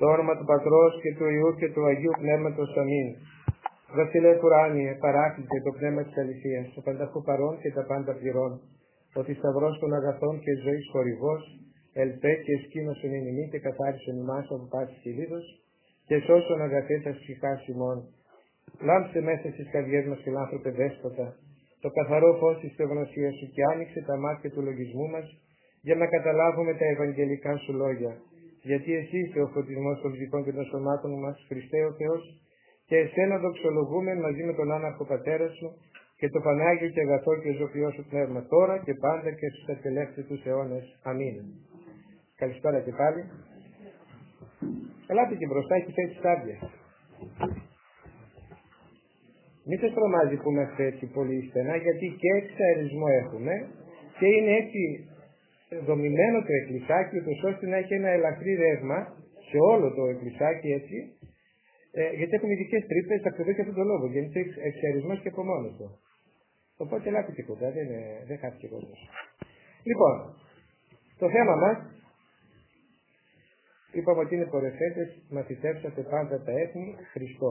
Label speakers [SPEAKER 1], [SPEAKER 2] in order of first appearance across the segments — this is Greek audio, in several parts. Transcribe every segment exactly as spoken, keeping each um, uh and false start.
[SPEAKER 1] Το όνομα του Πατρός και του Υιού και του Αγίου Πνεύματος. Αμήν. Βασιλέ Κουράνιε, παράκλητε το πνεύμα της αληθείας, το πανταχού παρών και τα πάντα πληρών, ο θησαυρός των αγαθών και ζωής χορηγός, ελπέ και σκήνωσον εν ημί και καθάρισον ημάς από πάσης κυλίδος, και σώσον αγαθέ τας ψυχάς ημών. Λάμψε μέσα στις καρδιές μας, φιλάνθρωπε δέσποτα, το καθαρό φως της θεογνωσίας σου και άνοιξε τα μάτια του λογισμού μας, για να καταλάβουμε τα ευαγγελικά σου λόγια. Γιατί εσύ είσαι ο φωτισμός των ψυχών και των σωμάτων μας, Χριστέ ο Θεός, και εσένα δοξολογούμε μαζί με τον άναρχο πατέρα σου και το Πανάγιο και αγαθό και ζωοποιό σου πνεύμα, τώρα και πάντα και στους ατελεύθερους αιώνες. Αμήν. Καλησπέρα και πάλι. Ελάτε και μπροστά, έχει θέσει στάδια. Μην σας τρομάζει που είμαστε έτσι πολύ στενά, γιατί και εξαερισμό έχουμε και είναι έτσι δομημένο το εκκλησάκι, ούτως ώστε να έχει ένα ελαφρύ ρεύμα σε όλο το εκκλησάκι, έτσι, ε, γιατί έχουμε ειδικές τρύπες, ακριβώς και αυτόν τον λόγο, γιατί είναι εξαερισμός και από μόνος του. Οπότε ελάτε και κοντά, δεν, δεν χάθηκε κόσμος. Λοιπόν, το θέμα μας, είπαμε ότι είναι πορευθέντες, μαθητεύσατε πάντα τα έθνη, Χριστό.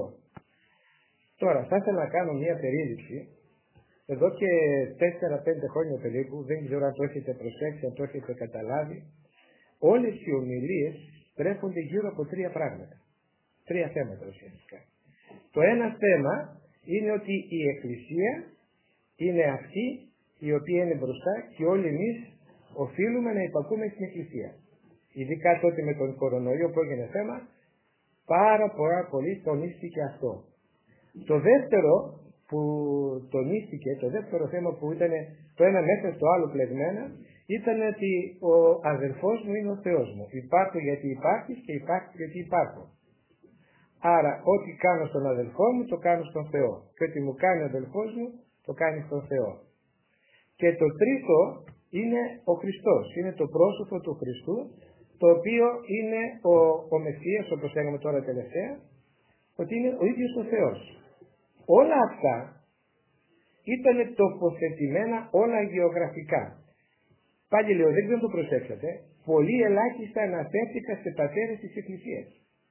[SPEAKER 1] Τώρα, θα ήθελα να κάνω μια περίληψη. Εδώ και τέσσερα πέντε χρόνια περίπου, δεν ξέρω αν το έχετε προσέξει, αν το έχετε καταλάβει, όλες οι ομιλίες τρέφονται γύρω από τρία πράγματα. Τρία θέματα ουσιαστικά. Το ένα θέμα είναι ότι η Εκκλησία είναι αυτή η οποία είναι μπροστά και όλοι εμείς οφείλουμε να υπακούμε στην Εκκλησία. Ειδικά τότε με τον κορονοϊό που έγινε θέμα, πάρα πολλά πολύ τονίστηκε αυτό. Το δεύτερο που τονίστηκε, το δεύτερο θέμα που ήταν το ένα μέσα στο άλλο πλεγμένα, ήταν ότι ο αδελφός μου είναι ο Θεός μου. Υπάρχω γιατί υπάρχεις και υπάρχω γιατί υπάρχω. Άρα ό,τι κάνω στον αδελφό μου το κάνω στον Θεό. Και ό,τι μου κάνει ο αδελφός μου το κάνει στον Θεό. Και το τρίτο είναι ο Χριστός. Είναι το πρόσωπο του Χριστού, το οποίο είναι ο, ο Μεσσίας, όπως λέγαμε τώρα τελευταία, ότι είναι ο ίδιος ο Θεός. Όλα αυτά ήταν τοποθετημένα όλα γεωγραφικά. Πάλι λέω, δεν ξέρω αν το προσέξατε, πολύ ελάχιστα αναφέρθηκα σε πατέρες της Εκκλησίας.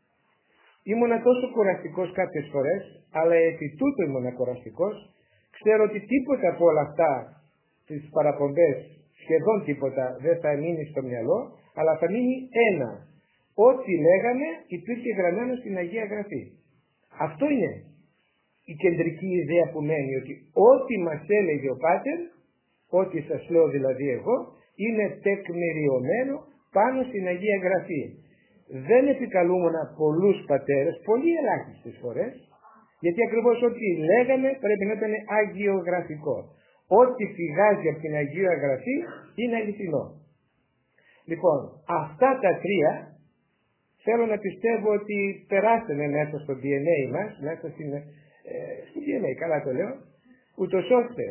[SPEAKER 1] Ήμουνα τόσο κουραστικός κάποιες φορές, αλλά επί τούτου ήμουνα κουραστικός. Ξέρω ότι τίποτα από όλα αυτά, τις παραπομπές, σχεδόν τίποτα δεν θα μείνει στο μυαλό, αλλά θα μείνει ένα. Ό,τι λέγαμε υπήρχε γραμμένο στην Αγία Γραφή. Αυτό είναι η κεντρική ιδέα που μένει, ότι ό,τι μας έλεγε ο Πάτερ, ό,τι σας λέω δηλαδή εγώ, είναι τεκμηριωμένο πάνω στην Αγία Γραφή. Δεν επικαλούμουν πολλούς πατέρες, πολύ ελάχιστες φορές, γιατί ακριβώς ό,τι λέγαμε πρέπει να ήταν αγιογραφικό. Ό,τι φυγάζει από την Αγία Γραφή είναι αληθινό. Λοιπόν, αυτά τα τρία θέλω να πιστεύω ότι περάσανε μέσα στο ντι εν έι μας, μέσα στην, ε, στην ντι εν έι, καλά το λέω, ούτως ώστε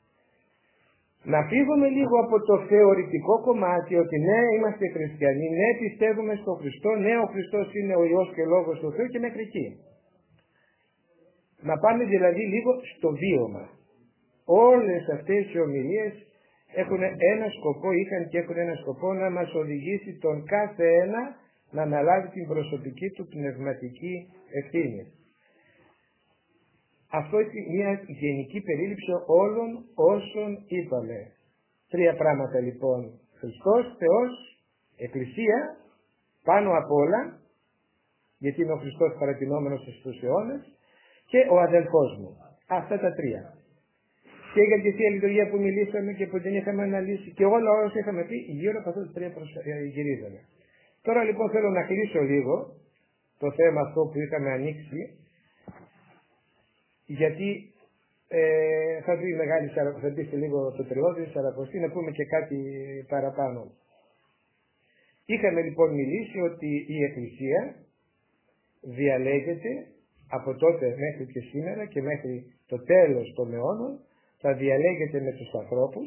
[SPEAKER 1] να φύγουμε λίγο από το θεωρητικό κομμάτι ότι ναι, είμαστε χριστιανοί, ναι, πιστεύουμε στον Χριστό, ναι, ο Χριστός είναι ο Υιός και Λόγος του Θεού και μέχρι εκεί. Να πάμε δηλαδή λίγο στο βίωμα. Όλες αυτές οι ομιλίες έχουν ένα σκοπό, είχαν και έχουν ένα σκοπό να μας οδηγήσει τον κάθε ένα να αναλάβει την προσωπική του πνευματική ευθύνη. Αυτό είναι μια γενική περίληψη όλων όσων είπαμε. Τρία πράγματα λοιπόν. Χριστός, Θεός, Εκκλησία, πάνω απ' όλα, γιατί είναι ο Χριστός παρατηνόμενος στους αιώνες, και ο αδελφός μου. Αυτά τα τρία. Και για τη Θεία Λειτουργία που μιλήσαμε και που την είχαμε αναλύσει και όλα όσα είχαμε πει, γύρω από αυτά τα τρία γυρίζαμε. Τώρα λοιπόν θέλω να κλείσω λίγο το θέμα αυτό που είχαμε ανοίξει, γιατί ε, θα πει μεγάλη θα πει σε λίγο το τριώδη, σαρακοστή, να πούμε και κάτι παραπάνω. Είχαμε λοιπόν μιλήσει ότι η Εκκλησία διαλέγεται από τότε μέχρι και σήμερα και μέχρι το τέλος των αιώνων, θα διαλέγεται με τους ανθρώπους,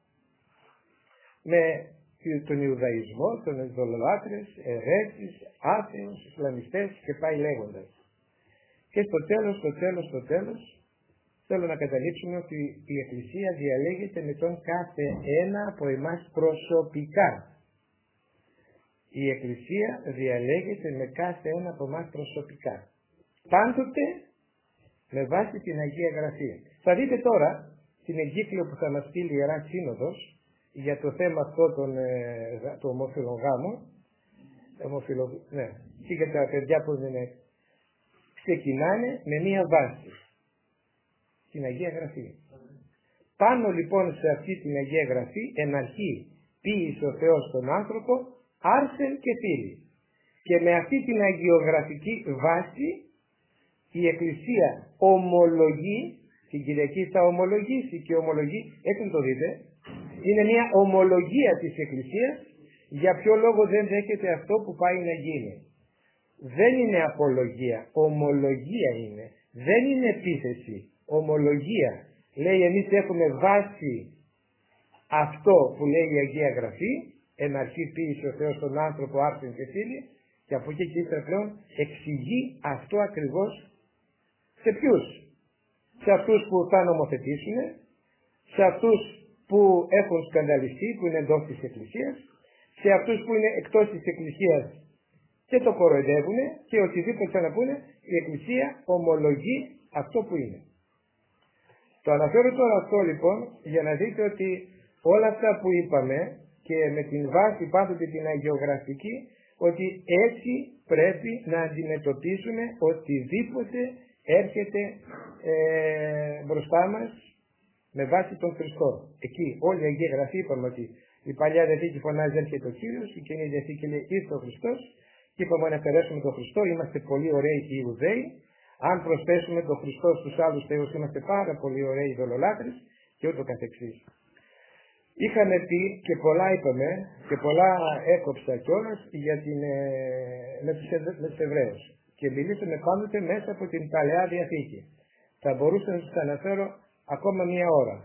[SPEAKER 1] με τον Ιουδαϊσμό, τον ειδωλολάτρες, ερέτης, άθεους, Ισλαμιστές και πάει λέγοντας. Και στο τέλος, στο τέλος, στο τέλος, θέλω να καταλήξουμε ότι η Εκκλησία διαλέγεται με τον κάθε ένα από εμάς προσωπικά. η Εκκλησία διαλέγεται με κάθε ένα από εμάς προσωπικά. Πάντοτε με βάση την Αγία Γραφή. Θα δείτε τώρα την εγκύκλιο που θα μας στείλει η Ιερά Σύνοδος για το θέμα αυτό των, ε, του ομόφυλων γάμων. Ομοφυλο, ναι, και για τα παιδιά που είναι, ξεκινάνε με μία βάση. Την Αγία Γραφή. Πάνω λοιπόν σε αυτή την Αγία Γραφή εν αρχή ποίησε ο Θεός τον άνθρωπο άρσεν και φίλη. Και με αυτή την αγιογραφική βάση η Εκκλησία ομολογεί, την Κυριακή θα ομολογήσει και ομολογεί, έτσι να το δείτε, είναι μια ομολογία της Εκκλησίας για ποιο λόγο δεν δέχεται αυτό που πάει να γίνει. Δεν είναι απολογία, ομολογία είναι, δεν είναι επίθεση, ομολογία. Λέει εμείς έχουμε βάση αυτό που λέει η Αγία Γραφή, εν αρχή ποίησε ο Θεός τον άνθρωπο άρσεν και φίλη, και από εκεί και ύστερα πλέον εξηγεί αυτό ακριβώς σε ποιους? Σε αυτούς που θα νομοθετήσουν, σε αυτούς που έχουν σκανδαλιστεί, που είναι εντός της Εκκλησίας, σε αυτούς που είναι εκτός της Εκκλησίας και το κοροϊδεύουν και οτιδήποτε να πούνε, η Εκκλησία ομολογεί αυτό που είναι. Το αναφέρω τώρα αυτό λοιπόν για να δείτε ότι όλα αυτά που είπαμε και με την βάση πάντοτε την αγιογραφική, ότι έτσι πρέπει να αντιμετωπίσουμε οτιδήποτε έρχεται ε, μπροστά μας με βάση τον Χριστό. Εκεί όλη η Αγία Γραφή είπαμε ότι η Παλιά Διαθήκη φωνάζει έρχεται ο Κύριος, η Καινή Διαθήκη λέει ήρθε ο Χριστός, και είπαμε να αφαιρέσουμε τον Χριστό, είμαστε πολύ ωραίοι οι Ιουδαίοι. Αν προσθέσουμε τον Χριστό στους άλλους θεούς, είμαστε πάρα πολύ ωραίοι ειδωλολάτρες και ούτω καθεξής. Είχαμε πει και πολλά είπαμε και πολλά έκοψα κιόλας για την, ε, με τους, με τους Εβραίους. Και μιλήσαμε πάντοτε μέσα από την Παλαιά Διαθήκη. Θα μπορούσα να σας αναφέρω ακόμα μία ώρα.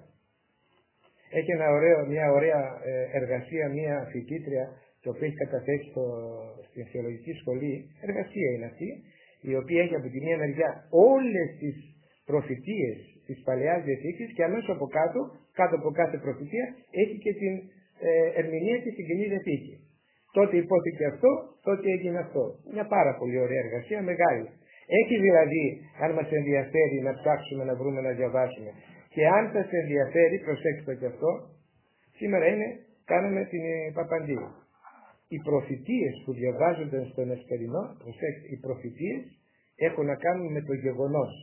[SPEAKER 1] Έχει ένα ωραίο, μια ωραία εργασία, μια φοιτήτρια, το οποίο έχει καταθέσει στο, στην θεολογική σχολή, εργασία είναι αυτή, η οποία έχει από τη μία μεριά όλες τις προφητείες της Παλαιάς Διαθήκης και αμέσως από κάτω, κάτω από κάθε προφητεία, έχει και την ε, ερμηνεία και στην Καινή Διαθήκη. Τότε υπόθηκε αυτό, τότε έγινε αυτό. Μια πάρα πολύ ωραία εργασία, μεγάλη. Έχει δηλαδή, αν μας ενδιαφέρει να ψάξουμε, να βρούμε, να διαβάσουμε. Και αν σας ενδιαφέρει, προσέξτε και αυτό, σήμερα είναι, κάνουμε την Παπαντή. Οι προφητείες που διαβάζονται στον Εσπερινό, προσέξτε, οι προφητείες έχουν να κάνουν με το γεγονός.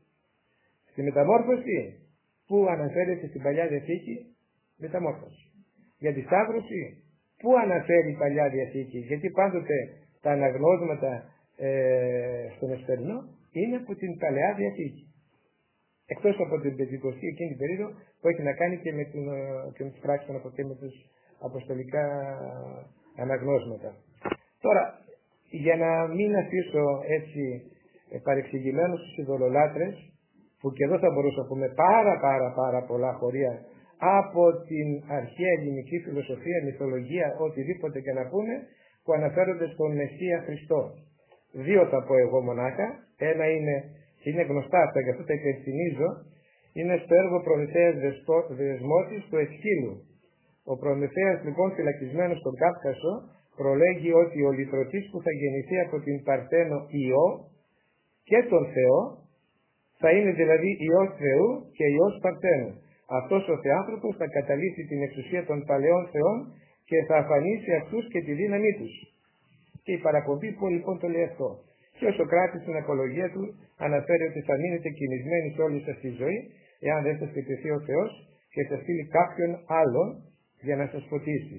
[SPEAKER 1] Στη μεταμόρφωση, που αναφέρεται στην Παλιά Διαθήκη, μεταμόρφωση. Για τη Σταύρωση, πού αναφέρει η Παλιά Διαθήκη, γιατί πάντοτε τα αναγνώσματα ε, στον Εσπερινό είναι από την Παλαιά Διαθήκη. Εκτός από την Πεντηκοστή εκείνη την περίοδο που έχει να κάνει και με, την, και με τις πράξεις των και με τους αποστολικά αναγνώσματα. Τώρα, για να μην αφήσω έτσι παρεξηγημένους τους ειδωλολάτρες, που και εδώ θα μπορούσα να πούμε πάρα πάρα πάρα πολλά χωρία από την αρχαία ελληνική φιλοσοφία, μυθολογία, οτιδήποτε και να πούμε, που αναφέρονται στον Μεσσία Χριστό. Δύο θα πω εγώ μονάχα. Ένα είναι, είναι γνωστά αυτά, γι' αυτό τα υπενθυμίζω, είναι στο έργο Προμηθέας Δεσμότης του Εσχύλου. Ο Προμηθέας λοιπόν φυλακισμένος στον Κάφκασο προλέγει ότι ο λυτρωτής που θα γεννηθεί από την Παρθένο Υιό και τον Θεό θα είναι δηλαδή Υιός Θεού και Υιός Παρθένου. Αυτός ο Θεάνθρωπος θα καταλύσει την εξουσία των παλαιών θεών και θα αφανίσει αυτούς και τη δύναμή τους. Και η παραπομπή που λοιπόν το λέει αυτό. Και ο Σωκράτης στην απολογία του αναφέρει ότι θα μείνετε κινησμένοι σε όλη σας τη ζωή, εάν δεν σας επιτεθεί ο Θεός και σας στείλει κάποιον άλλον για να σας φωτίσει.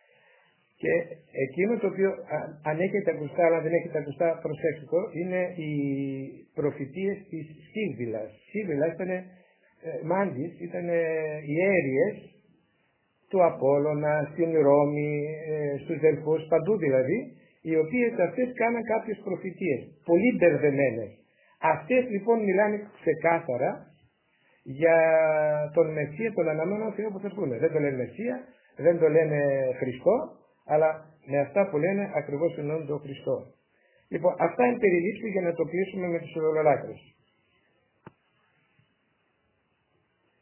[SPEAKER 1] Και εκείνο το οποίο, αν έχετε ακουστά, αλλά δεν έχετε ακουστά, προσέξτε το, είναι οι προφητείες της Σύβυλας. Σύβυλα ήταν ε, μάντης, ήταν ε, οι αίριες του Απόλλωνα, στην Ρώμη, ε, στους Δελφούς, παντού δηλαδή, οι οποίες αυτές κάναν κάποιες προφητείες, πολύ μπερδεμένες. Αυτές λοιπόν μιλάνε ξεκάθαρα για τον Μεσσία, τον αναμένο Θεό που θα πούνε. Δεν το λένε Μεσσία, δεν το λένε Χριστό, αλλά με αυτά που λένε ακριβώς εννοούν τον Χριστό. Λοιπόν, αυτά είναι περιλήψη για να το κλείσουμε με τους ειδωλολάτρες.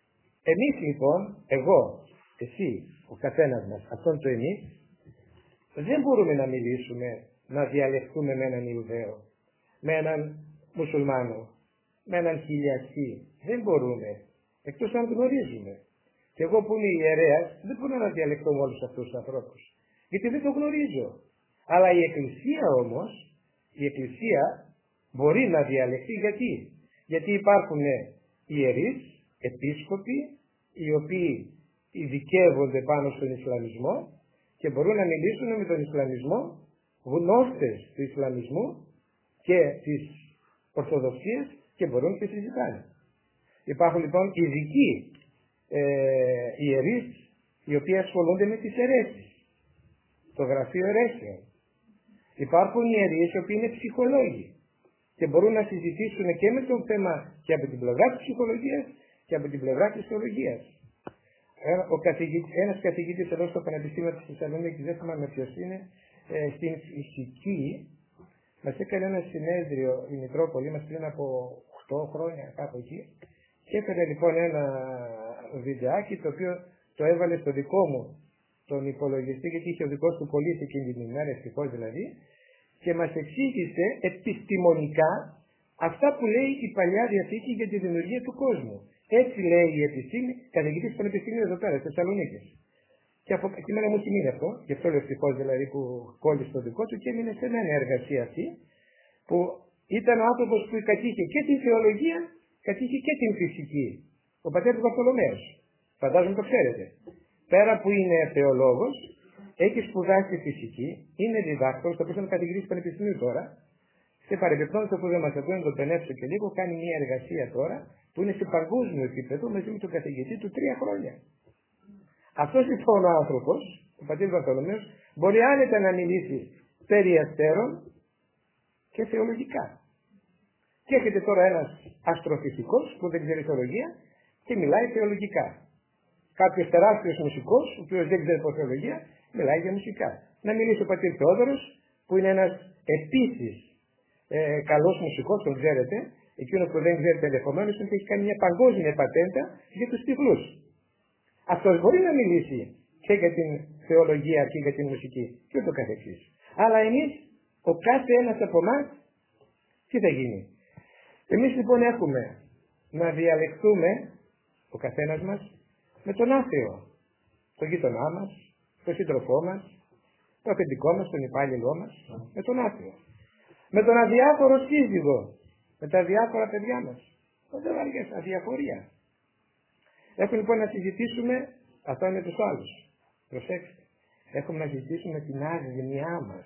[SPEAKER 1] Εμείς λοιπόν, εγώ, εσύ, ο καθένας μας, αυτόν το εμείς, δεν μπορούμε να μιλήσουμε, να διαλεχθούμε με έναν Ιουδαίο, με έναν Μουσουλμάνο, με έναν χιλιαστή. Δεν μπορούμε, εκτός αν γνωρίζουμε. Και εγώ που είμαι ιερέας δεν μπορώ να διαλεχθώ με όλους αυτούς τους ανθρώπους, γιατί δεν το γνωρίζω. Αλλά η Εκκλησία όμως, η Εκκλησία μπορεί να διαλεχθεί. Γιατί? Γιατί υπάρχουν ιερείς, επίσκοποι, οι οποίοι ειδικεύονται πάνω στον Ισλαμισμό και μπορούν να μιλήσουν με τον Ισλαμισμό, γνώστες του Ισλαμισμού και της Ορθοδοξίας, και μπορούν και συζητάνε. Υπάρχουν λοιπόν ειδικοί ε, ιερείς οι οποίοι ασχολούνται με τις αιρέσεις, το γραφείο αιρέσεων. Υπάρχουν ιερείς οι οποίοι είναι ψυχολόγοι και μπορούν να συζητήσουν και με το θέμα και από την πλευρά της ψυχολογίας και από την πλευρά της θεολογίας. Ο καθηγητής, ένας καθηγητής εδώ στο Πανεπιστήμιο της Θεσσαλονίκης, δεν θυμάμαι ποιος είναι, ε, στην φυσική, μας έκανε ένα συνέδριο η Μητρόπολη μας πριν από οκτώ χρόνια κάπου εκεί, και έφερε λοιπόν ένα βιντεάκι το οποίο το έβαλε στο δικό μου τον υπολογιστή, γιατί είχε ο δικός του πωλήσει εκείνη την ημέρα, ευτυχώς δηλαδή, και μας εξήγησε επιστημονικά αυτά που λέει η Παλιά Διαθήκη για τη δημιουργία του κόσμου. Έτσι λέει η επιστήμη, καθηγητής του Πανεπιστημίου εδώ πέρα, στη Θεσσαλονίκη. Και από εκεί μέρα μου έχει μείνει αυτό, γι' αυτό λέω ευτυχώς δηλαδή που κόλλησε το δικό του και έμεινε σε μια εργασία αυτή, που ήταν ο άνθρωπος που κατήχε και την θεολογία, κατήχε και την φυσική. Ο πατέρας Βαρθολομαίος. Φαντάζομαι το ξέρετε. Πέρα που είναι θεολόγος, έχει σπουδάσει φυσική, είναι διδάκτορ, το οποίο είναι καθηγητής του Πανεπιστημίου τώρα, και παρεμπιπτόντως που δεν μας ακούει να τον πενέψω και λίγο, κάνει μια εργασία τώρα που είναι σε παγκόσμιο επίπεδο μαζί με τον καθηγητή του τρία χρόνια. Αυτός λοιπόν ο άνθρωπος, ο πατήρ Βαρθολομαίος, μπορεί άνετα να μιλήσει περί αστέρων και θεολογικά. Και έρχεται τώρα ένας αστροφυσικός που δεν ξέρει θεολογία και μιλάει θεολογικά. Κάποιος τεράστιος μουσικός, ο οποίος δεν ξέρει θεολογία, μιλάει για μουσικά. Να μιλήσει ο πατήρ Θεόδωρος, που είναι ένας επίσης ε, καλός μουσικός, τον ξέρετε, εκείνο που δεν ξέρετε ενδεχομένως είναι ότι έχει κάνει μια παγκόσμια πατέντα για τους τυφλούς. Αυτός μπορεί να μιλήσει και για την θεολογία και για την μουσική και ούτω καθεξής. Αλλά εμείς, ο κάθε ένας από εμάς, τι θα γίνει? Εμείς λοιπόν έχουμε να διαλεχθούμε, ο καθένας μας, με τον άθεο, τον γείτονά μας, τον σύντροφό μας, το αφεντικό μας, τον υπάλληλό μας, με τον άθεο. Με τον αδιάφορο σύζυγο, με τα διάφορα παιδιά μας. Δεν βαριές, αδιαφορία. Έχουμε λοιπόν να συζητήσουμε, αυτό είναι τους άλλους. Προσέξτε. Έχουμε να συζητήσουμε την άγνοιά μας.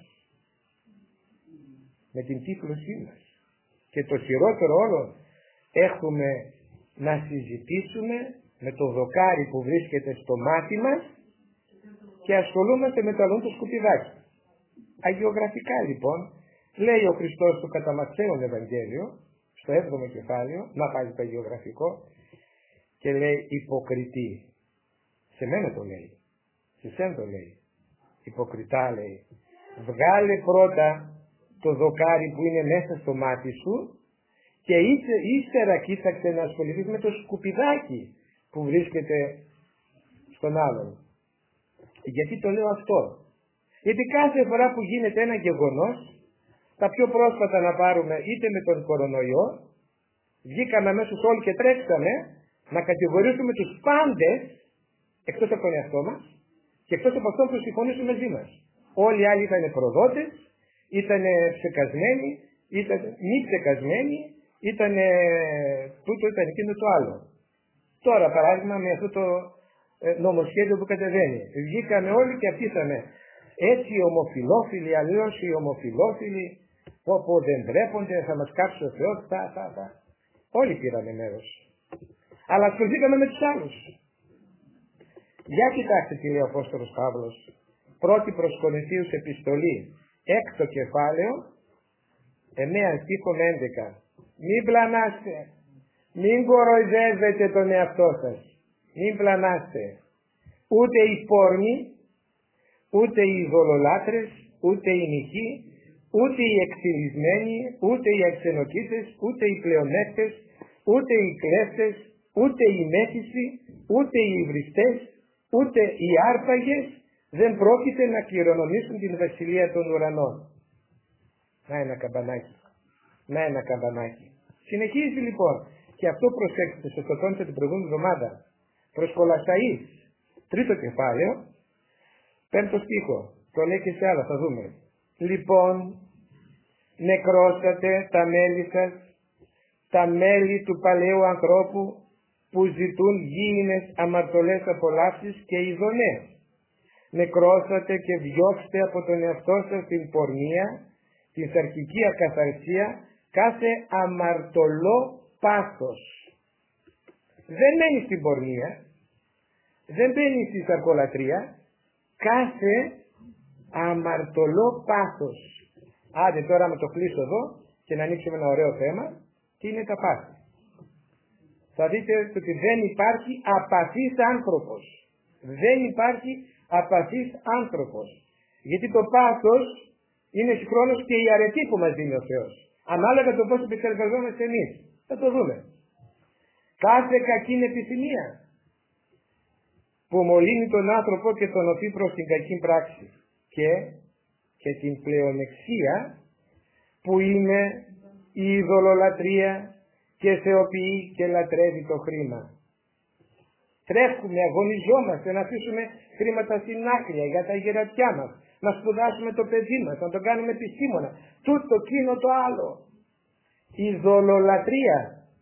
[SPEAKER 1] Με την τύφλωσή μας. Και το χειρότερο όλο, έχουμε να συζητήσουμε με το δοκάρι που βρίσκεται στο μάτι μας και ασχολούμαστε με το αλλού το σκουπιδάκι. Αγιογραφικά λοιπόν, λέει ο Χριστός στο κατά Ματθαίον Ευαγγέλιο, στο έβδομο κεφάλαιο, να πάλι το αγιογραφικό, και λέει υποκριτή. Σε μένα το λέει. Σε σένα το λέει. Υποκριτά λέει. Βγάλε πρώτα το δοκάρι που είναι μέσα στο μάτι σου και ύστερα κοίταξε να ασχοληθείς με το σκουπιδάκι που βρίσκεται στον άλλον. Γιατί το λέω αυτό? Γιατί κάθε φορά που γίνεται ένα γεγονός, τα πιο πρόσφατα να πάρουμε είτε με τον κορονοϊό, βγήκαμε αμέσως όλοι και τρέξαμε να κατηγορήσουμε τους πάντες εκτός από τον εαυτό μας και εκτός από αυτόν που συμφωνήσουν μαζί μας. Όλοι οι άλλοι ήταν προδότες, ήταν ψεκασμένοι, ήταν μη ψεκασμένοι, ήταν τούτο, ήταν εκείνο το άλλο. Τώρα παράδειγμα με αυτό το νομοσχέδιο που κατεβαίνει. Βγήκαμε όλοι και αφήσαμε έτσι οι ομοφυλόφιλοι, αλλιώς οι ομοφυλόφιλοι, όπου δεν ντρέπονται, θα μας κάψει ο Θεός, τα, τα, τα. Όλοι πήραμε μέρος. Αλλά ασχοληθήκαμε με τους άλλους. Για κοιτάξτε τι λέει ο Απόστολος Παύλος. Πρώτη προς Κορινθίους επιστολή, έκτο κεφάλαιο, εννέα στίχων έντεκα. Μην πλανάστε, μην κοροϊδεύετε τον εαυτό σας, μην πλανάστε. Ούτε οι πόρνοι, ούτε οι ειδωλολάτρες, ούτε οι νηχοί, ούτε οι εκφυλισμένοι, ούτε οι αξενοκίτες, ούτε οι πλεονέκτες, ούτε οι κλέφτες, ούτε οι μέθησοι, ούτε οι υβριστές, ούτε οι άρπαγες, δεν πρόκειται να κληρονομήσουν την βασιλεία των ουρανών. Να ένα καμπανάκι. Να ένα καμπανάκι. Συνεχίζει λοιπόν. Και αυτό προσέξτε, σε το τόνισα την προηγούμενη εβδομάδα. Προς Κολασσαείς, τρίτο κεφάλαιο, πέμπτο στίχο. Το λέει και σε άλλα, θα δούμε. Λοιπόν, νεκρώσατε τα μέλη σας, τα μέλη του παλαιού ανθρώπου, που ζητούν γήινες αμαρτωλές απολαύσεις και ειδονές. Νεκρώσατε και διώξτε από τον εαυτό σας την πορνεία, την σαρκική ακαθαρσία, κάθε αμαρτωλό πάθος. Δεν μένει στην πορνεία, δεν μπαίνει στη σαρκολατρία, κάθε αμαρτωλό πάθος. Άντε τώρα με το κλείσω εδώ και να ανοίξουμε ένα ωραίο θέμα. Τι είναι τα πάθη? Θα δείτε ότι δεν υπάρχει απαθής άνθρωπος. Δεν υπάρχει απαθής άνθρωπος. Γιατί το πάθος είναι συγχρόνως και η αρετή που μας δίνει ο Θεός. Ανάλογα το πώς επεξεργαζόμαστε εμείς. Θα το δούμε. Κάθε κακή επιθυμία που μολύνει τον άνθρωπο και τον οφεί προς την κακή πράξη. Και, και την πλεονεξία που είναι η ειδωλολατρεία και θεοποιεί και λατρεύει το χρήμα. Τρέχουμε, αγωνιζόμαστε να αφήσουμε χρήματα στην άκρη για τα γερατιά μας, να σπουδάσουμε το παιδί μας, να το κάνουμε επιστήμονα, τούτο, εκείνο, το άλλο. Ειδωλολατρεία.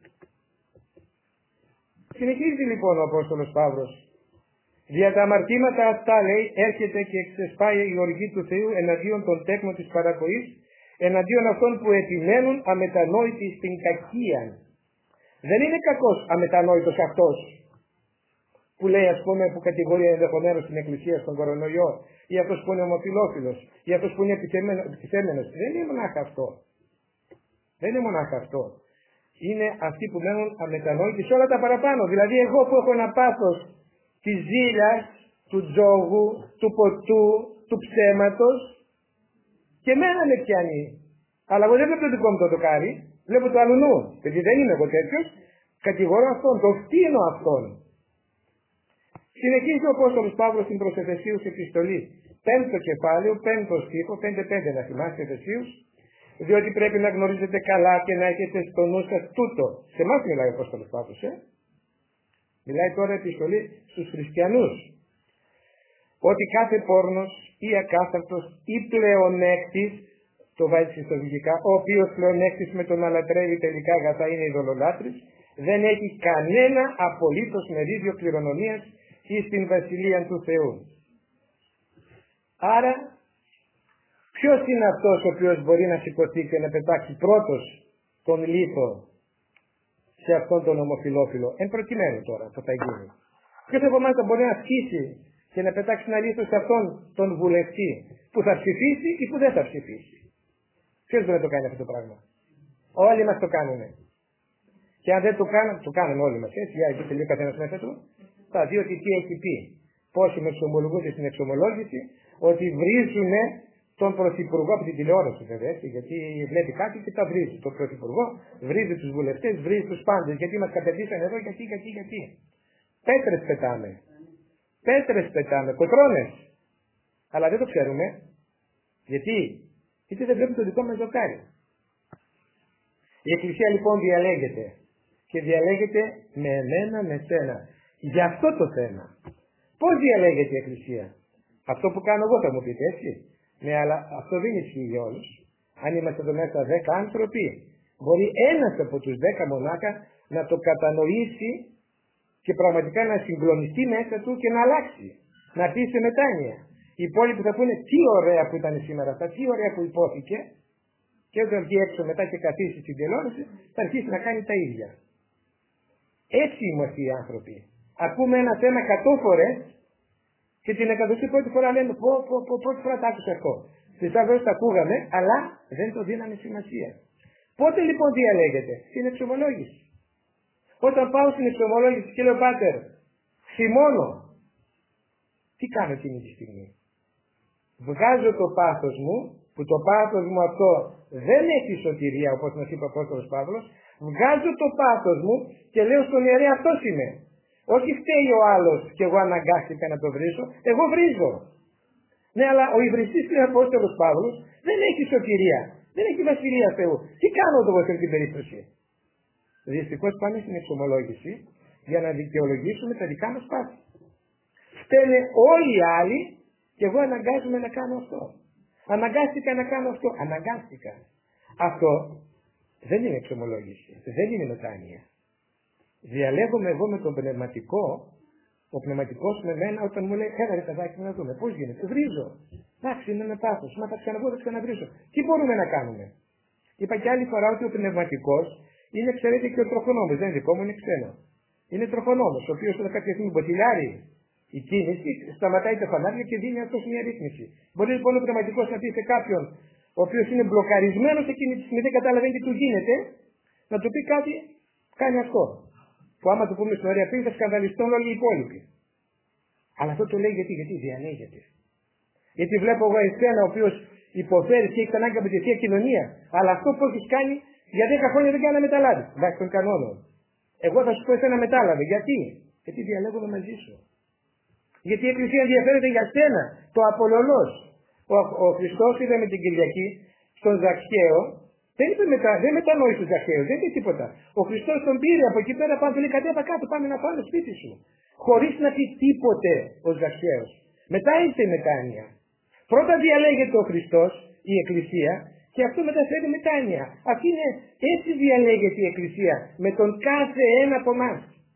[SPEAKER 1] Συνεχίζει λοιπόν ο Απόστολος Παύλος. Δια τα αμαρτήματα αυτά, λέει, έρχεται και ξεσπάει η οργή του Θεού εναντίον των τέκνων της παρακοής, εναντίον αυτών που επιμένουν αμετανόητοι στην κακία. Δεν είναι κακός αμετανόητος αυτός που λέει, ας πούμε, που κατηγορεί ενδεχομένως την Εκκλησία στον κορονοϊό, ή αυτός που είναι ομοφυλόφιλος, ή αυτός που είναι επιθέμενος. Δεν είναι μονάχα αυτό. Δεν είναι μονάχα αυτό. Είναι αυτοί που μένουν αμετανόητοι σε όλα τα παραπάνω. Δηλαδή εγώ που έχω ένα πάθος της ζήλιας, του τζόγου, του ποτού, του ψέματος, και μένα με πιάνει. Αλλά εγώ δεν βλέπω το δικό μου το δοκάρι, βλέπω το αλλουνού. Γιατί δεν είμαι εγώ τέτοιος, κατηγορώ αυτόν, το φτύνω αυτόν. Συνεχίζει ο Απόστολος Παύλος στην προς Εφεσίους επιστολή. Πέμπτο κεφάλαιο, πέμπτο στίχο, πέντε πέντε να θυμάστε Εφεσίους, διότι πρέπει να γνωρίζετε καλά και να έχετε στο νου σας τούτο. Σε εμάς μιλάει ο Απόστολος Παύλος, ε. Μιλάει τώρα επιστολή στους χριστιανούς. Ότι κάθε πόρνος ή ακάθαρτος ή πλεονέκτης, το βάζει στα αγγλικά, ο οποίος πλεονέκτης με τον να λατρεύει τελικά αγαθά είναι ειδωλολάτρης, δεν έχει κανένα απολύτως μερίδιο κληρονομίας ή στην βασιλεία του Θεού. Άρα, ποιος είναι αυτός ο οποίος μπορεί να σηκωθεί και να πετάξει πρώτος τον λίθο σε αυτόν τον ομοφυλόφιλο, εν προκειμένου τώρα που θα γίνει? Ποιος από εμάς θα μπορεί να ασκήσει και να πετάξει ένα λίθο σε αυτόν τον βουλευτή που θα ψηφίσει ή που δεν θα ψηφίσει? Ποιος μπορεί να το κάνει αυτό το πράγμα? Όλοι μας το κάνουμε. Και αν δεν το κάνουμε, το κάνουμε όλοι μας, έτσι, για εκεί τελείω καθένας μέσα του, θα δει ότι τι έχει πει. Πόσοι με εξομολογούνται στην εξομολόγηση, ότι βρίζουν τον Πρωθυπουργό από την τηλεόραση βέβαια, έτσι, γιατί βλέπει κάτι και τα βρίζει. Τον Πρωθυπουργό βρίζει τους βουλευτές, βρίζει τους πάντες, γιατί μας κατεβήσαν εδώ, γιατί, γιατί, γιατί. Πέτρες πετάμε. Πέτρες πετάμε, κοτρώνες. Αλλά δεν το ξέρουμε. Γιατί, γιατί δεν βλέπει το δικό μας δοκάρι. Η Εκκλησία λοιπόν διαλέγεται. Και διαλέγεται με εμένα, με σένα. Για αυτό το θέμα. Πώς διαλέγεται η Εκκλησία? Αυτό που κάνω εγώ θα μου πείτε, έτσι. Ναι, αλλά αυτό δεν ισχύει για όλους. Αν είμαστε εδώ μέσα δέκα άνθρωποι, μπορεί ένας από τους δέκα μονάχα να το κατανοήσει και πραγματικά να συγκλονιστεί μέσα του και να αλλάξει. Να πει σε μετάνοια. Οι υπόλοιποι θα πούνε τι ωραία που ήταν σήμερα αυτά, τι ωραία που υπόθηκε, και όταν βγει έξω μετά και καθίσει στην τηλεόραση, θα αρχίσει να κάνει τα ίδια. Έτσι είμαστε οι άνθρωποι. Ακούμε ένα θέμα εκατό φορές και την εκατοστή πρώτη φορά λέμε πω, πω, πω, πρώτη φορά τα άκουσα αυτό. Τις άλλες τα ακούγαμε, αλλά δεν το δίναμε σημασία. Πότε λοιπόν διαλέγεται? Στην εξομολόγηση. Όταν πάω στην εξομολόγηση και λέω πάτερ, θυμώνω, τι κάνω εκείνη τη στιγμή? Βγάζω το πάθος μου, που το πάθος μου αυτό δεν έχει σωτηρία, όπως μας είπε ο Απόστολος Παύλος, βγάζω το πάθος μου και λέω στον ιερέα αυτός είμαι. Όχι φταίει ο άλλος και εγώ αναγκάστηκα να το βρίσω, εγώ βρίζω. Ναι, αλλά ο υβριστής και ο Απόστολος Παύλος δεν έχει σωτηρία, δεν έχει βασιλεία Θεού. Τι κάνω εγώ σε αυτή την περίπτωση? Δυστυχώς πάμε στην εξομολόγηση για να δικαιολογήσουμε τα δικά μας πάθη. Φταίνε όλοι οι άλλοι και εγώ αναγκάζομαι να κάνω αυτό. Αναγκάστηκα να κάνω αυτό. Αναγκάστηκα. Αυτό δεν είναι εξομολόγηση. Δεν είναι μετάνοια. Διαλέγομαι εγώ με τον πνευματικό, ο πνευματικός με μένα όταν μου λέει έλα ρε παιδάκι να δούμε πώς γίνεται. Βρίζω. Εντάξει, είναι με πάθος. Μα θα ξαναβγώ, θα ξαναβρίζω. Τι μπορούμε να κάνουμε? Είπα και άλλη φορά ότι ο πνευματικός είναι, ξέρετε, και ο τροχονόμος. Δεν είναι δικό μου, είναι ξένο. Είναι τροχονόμος, ο οποίος όταν κάποια στιγμή μποτιλιάρει η κίνηση, σταματάει τα φανάρια και δίνει αυτό μια ρύθμιση. Μπορεί λοιπόν ο πνευματικός να πει σε κάποιον ο οποίος είναι μπλοκαρισμένος εκείνη τη στιγμή, δεν καταλαβαίνει τι του γίνεται, να του πει κάτι, κάνει αυτό. Που άμα του πούμε στην ωραία πει θα σκανδαλιστούν όλοι οι υπόλοιποι. Αλλά αυτό το λέει γιατί, γιατί διανοίγεται. Γιατί βλέπω εγώ εσένα ο οποίος υποφέρει και έχει ανάγκη από τη θεία κοινωνία, αλλά αυτό που έχει κάνει για δέκα χρόνια δεν κάνει να μεταλάβει. Βάσει των κανόνων. Εγώ θα σου πω εσένα μετάλαβε. Γιατί? Γιατί διαλέγομαι μαζί σου. Γιατί η Εκκλησία ενδιαφέρεται για σένα, το απολωλός. Ο, ο Χριστός είδε με την Κυριακή στον Ζακχαίο, δεν, είπε μετα, δεν μετανόησε ο Ζακχαίος, δεν είπε τίποτα. Ο Χριστός τον πήρε από εκεί πέρα πάνω, του λέει κατέβα κάτω, πάμε να πάμε σπίτι σου. Χωρίς να πει τίποτε ο Ζακχαίος. Μετά ήρθε η μετάνοια. Πρώτα διαλέγεται ο Χριστός, η Εκκλησία, και αυτό μεταφέρει μετάνοια. Αυτή είναι, έτσι διαλέγεται η Εκκλησία, με τον κάθε ένα από εμάς.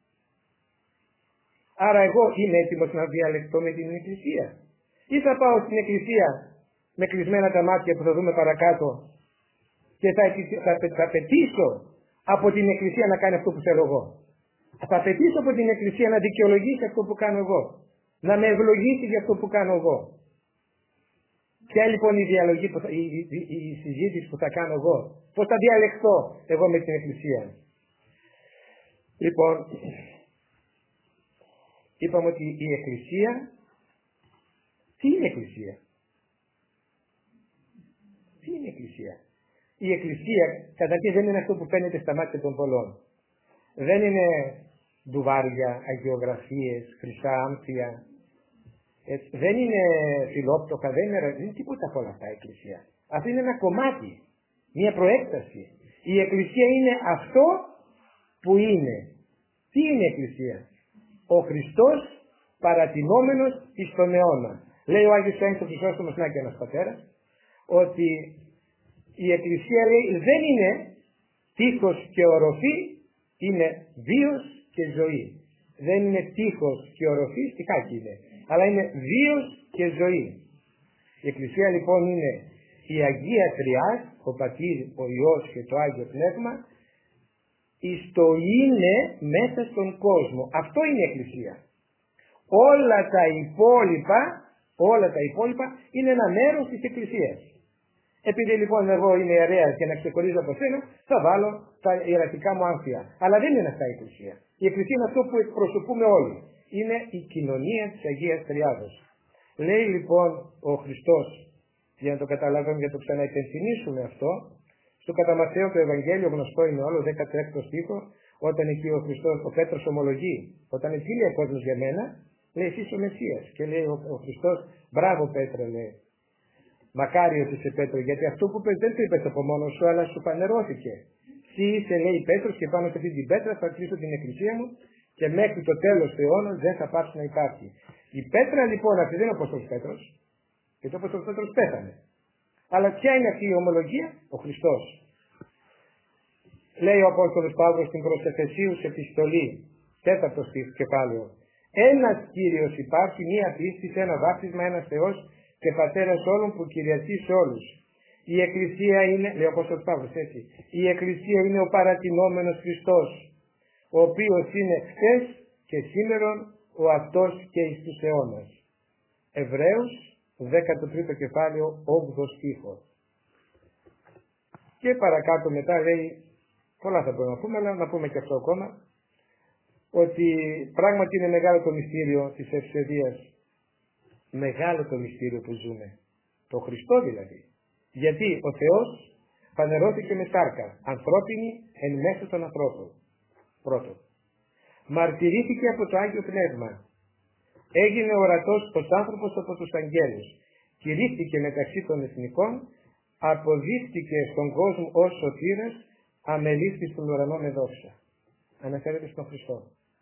[SPEAKER 1] Άρα εγώ είμαι έτοιμος να διαλεχθώ με την Εκκλησία? Ή θα πάω στην Εκκλησία με κλεισμένα τα μάτια που θα δούμε παρακάτω και θα, θα, θα απαιτήσω από την Εκκλησία να κάνει αυτό που θέλω εγώ. Θα απαιτήσω από την Εκκλησία να δικαιολογήσει αυτό που κάνω εγώ. Να με ευλογήσει για αυτό που κάνω εγώ. Ποια λοιπόν η διαλογή, που θα, η, η, η, η συζήτηση που θα κάνω εγώ? Πώς θα διαλεχθώ εγώ με την Εκκλησία? Λοιπόν, είπαμε ότι η Εκκλησία, τι είναι Εκκλησία? Τι είναι Εκκλησία? Η Εκκλησία καταρχήν δεν είναι αυτό που φαίνεται στα μάτια των πολλών. Δεν είναι ντουβάρια, αγιογραφίες, χρυσά άμφια. Έτσι, δεν είναι φιλόπτωχα, δεν είναι, δεν είναι τίποτα από όλα αυτά η Εκκλησία. Αυτό είναι ένα κομμάτι, μια προέκταση. Η Εκκλησία είναι αυτό που είναι. Τι είναι η Εκκλησία? Ο Χριστός παρατηνόμενος εις τον αιώνα. Λέει ο Άγιος Ιωάννης ο Χρυσόστομος, να και ένας πατέρας, ότι η Εκκλησία λέει δεν είναι τείχος και οροφή, είναι βίος και ζωή. Δεν είναι τείχος και οροφή, στιχάκι είναι, αλλά είναι βίος και ζωή. Η Εκκλησία λοιπόν είναι η Αγία Τριάς, ο Πατήρ, ο Υιός και το Άγιο Πνεύμα, εις το είναι μέσα στον κόσμο. Αυτό είναι η Εκκλησία. Όλα τα υπόλοιπα, όλα τα υπόλοιπα είναι ένα μέρος της Εκκλησίας. Επειδή λοιπόν εγώ είμαι ιερέας και να ξεχωρίζω από σένα, θα βάλω τα ιερατικά μου άμφια. Αλλά δεν είναι αυτά η Εκκλησία. Η Εκκλησία είναι αυτό που εκπροσωπούμε όλοι. Είναι η κοινωνία της Αγίας Τριάδος. Λέει λοιπόν ο Χριστός, για να το καταλάβουμε, για να το ξαναυπενθυμίσουμε αυτό, στο κατά Ματθαίο το Ευαγγέλιο, γνωστό είναι όλο, δέκατο έκτο στίχο, όταν εκεί ο Χριστός, ο Πέτρος ομολογεί, όταν επήλυε ο κόσμος για μένα, λέει εσύ είσαι ο Μεσσίας. Και λέει ο, ο Χριστός, μπράβο Πέτρο, λέει. Μακάριος είσαι Πέτρο, γιατί αυτό που πες δεν το είπες από μόνο σου, αλλά σου φανερώθηκε. Εσύ είσαι, λέει Πέτρος, και πάνω σε αυτή την πέτρα θα κλείσω την εκκλησία μου και μέχρι το τέλος του αιώνα δεν θα πάψει να υπάρχει. Η πέτρα λοιπόν αυτή δεν είναι ο Απόστολος Πέτρος, γιατί ο Απόστολος Πέτρος πέθανε. Αλλά ποια είναι αυτή η ομολογία? Ο Χριστός. Λέει ο Απόστολος Παύλος στην προς Εφεσίους επιστολή, τέταρτο κεφάλαιο. Ένας Κύριος υπάρχει, μία πίστη, ένα βάπτισμα, ένας Θεός και Πατέρας όλων που κυριαρχεί σε όλους. Η Εκκλησία είναι, λέει ο Απόστολος Παύλος έτσι, η Εκκλησία είναι ο παρατηνόμενος Χριστός, ο οποίος είναι χθες και σήμερον ο αυτός και εις τους αιώνας. Εβραίους, δέκατο τρίτο κεφάλαιο, όγδοο στίχο. Και παρακάτω μετά λέει, πολλά θα μπορούμε να πούμε, αλλά να πούμε και αυτό ακόμα, ότι πράγματι είναι μεγάλο το μυστήριο της ευσεβίας. Μεγάλο το μυστήριο που ζούμε. Το Χριστό δηλαδή. Γιατί ο Θεός φανερώθηκε με σάρκα, ανθρώπινη εν μέσω των ανθρώπων. Πρώτον. Μαρτυρήθηκε από το Άγιο Πνεύμα. Έγινε ορατός ως άνθρωπος από τους αγγέλους. κηρύχθηκε μεταξύ των εθνικών, αποδείχτηκε στον κόσμο ως σωτήρας, αμελήφθη στον ουρανό με δόξα. Αναφέρεται στον Χριστό.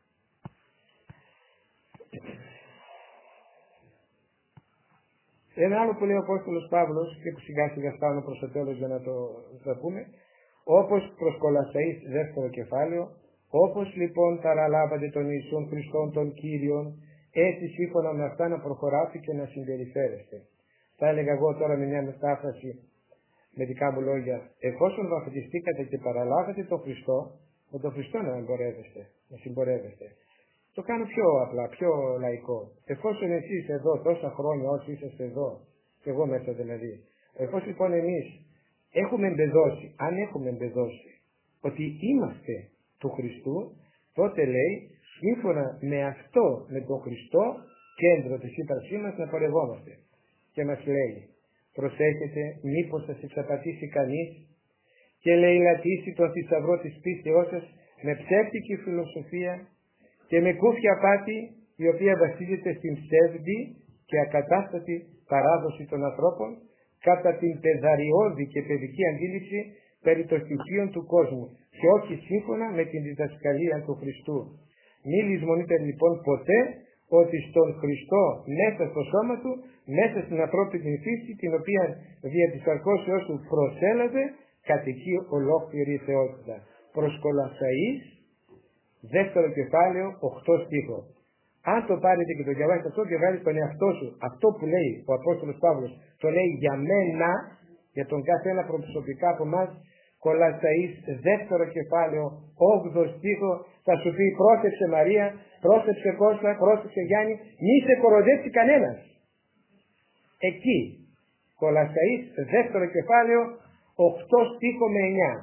[SPEAKER 1] Ένα άλλο που λέει ο Απόστολος Παύλος, και που σιγά σιγά φτάνω προς το τέλος για να το, το πούμε, όπως προς Κολασσαείς δεύτερο κεφάλαιο, όπως λοιπόν παραλάβατε τον Ιησούν Χριστόν τον Κύριον, έτσι σύμφωνα με αυτά να προχωράτε και να συμπεριφέρεστε. Θα έλεγα εγώ τώρα με μια μετάφραση, με δικά μου λόγια, εφόσον βαφτιστήκατε και παραλάβατε τον Χριστό, με τον Χριστό να εμπορεύεστε, να συμπορεύεστε. Το κάνω πιο απλά, πιο λαϊκό. Εφόσον εσείς εδώ τόσα χρόνια όσοι είσαστε εδώ, και εγώ μέσα δηλαδή, εφόσον λοιπόν εμείς έχουμε εμπεδώσει, αν έχουμε εμπεδώσει ότι είμαστε του Χριστού, τότε λέει, σύμφωνα με αυτό, με τον Χριστό, κέντρο της ύπαρξής μας, να πορευόμαστε. Και μας λέει, προσέχετε μήπως σας εξαπατήσει κανείς και λαιλατήσει τον θησαυρό της πίστεώς σας με ψεύτικη φιλοσοφία και με κούφια πάτη, η οποία βασίζεται στην ψεύδη και ακατάστατη παράδοση των ανθρώπων, κατά την πεδαριώδη και παιδική αντίληψη περί των στοιχείων του κόσμου και όχι σύμφωνα με την διδασκαλία του Χριστού. Μη λησμονείτε λοιπόν ποτέ ότι στον Χριστό, μέσα στο σώμα του, μέσα στην ανθρώπινη φύση, την οποία δια της σαρκώσεώς του προσέλαβε, κατοικεί ολόκληρη η θεότητα. Προς Κολασσαείς, δεύτερο κεφάλαιο, οκτώ στίχο. Αν το πάρετε και το διαβάσετε αυτό και βάλετε τον εαυτό σου, αυτό που λέει ο Απόστολος Παύλος, το λέει για μένα, για τον κάθε ένα προσωπικά από εμάς, Κολασσαείς, δεύτερο κεφάλαιο, όγδοο στίχο, θα σου πει πρόσεξε Μαρία, πρόσεξε Κώστα, πρόσεξε Γιάννη, μη σε κοροϊδέψει κανένας. Εκεί, Κολασσαείς, δεύτερο κεφάλαιο, οκτώ στίχο με εννιά.